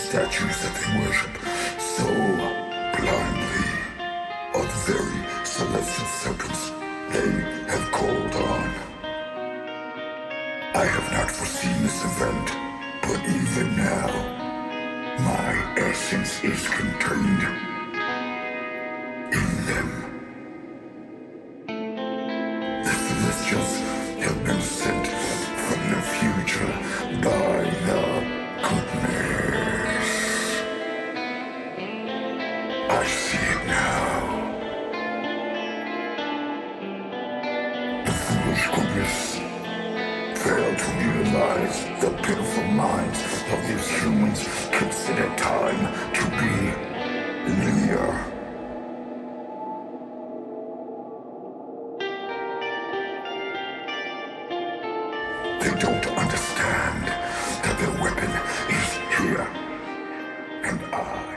statues that they worship so blindly are the very celestial serpents they have called on. I have not foreseen this event, but even now, my essence is contained in them. The Celestials have been sent from the future by the goodness. I see it now. The foolish goodness fail to realize the pitiful minds of these humans consider time to be linear. They don't understand that their weapon is here, and I